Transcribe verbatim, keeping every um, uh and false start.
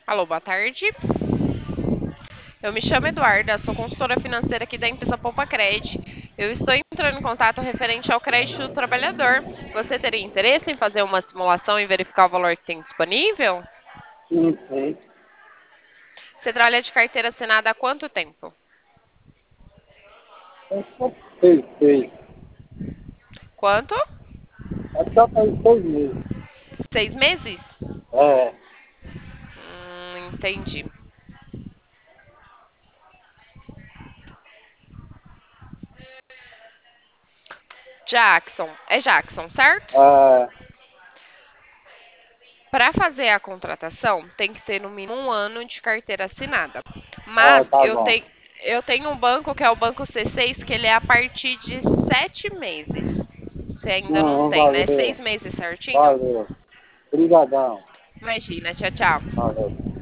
Alô, boa tarde. Eu me chamo Eduarda, sou consultora financeira aqui da empresa Poupa Cred. Eu estou entrando em contato referente ao crédito do trabalhador. Você teria interesse em fazer uma simulação e verificar o valor que tem disponível? Sim, sim. Você trabalha de carteira assinada há quanto tempo? É só seis, seis. Quanto? É só para seis meses. Seis meses? É. Hum, entendi. Jackson, é Jackson, certo? É. Para fazer a contratação, tem que ter no mínimo um ano de carteira assinada. Ah, Mas tá eu bom. tenho, eu tenho um banco que é o Banco C seis, que ele é a partir de sete meses. Você ainda não Não, tem, né? valeu. Seis meses certinho? Valeu. Obrigadão. Imagina, tchau, tchau. Valeu.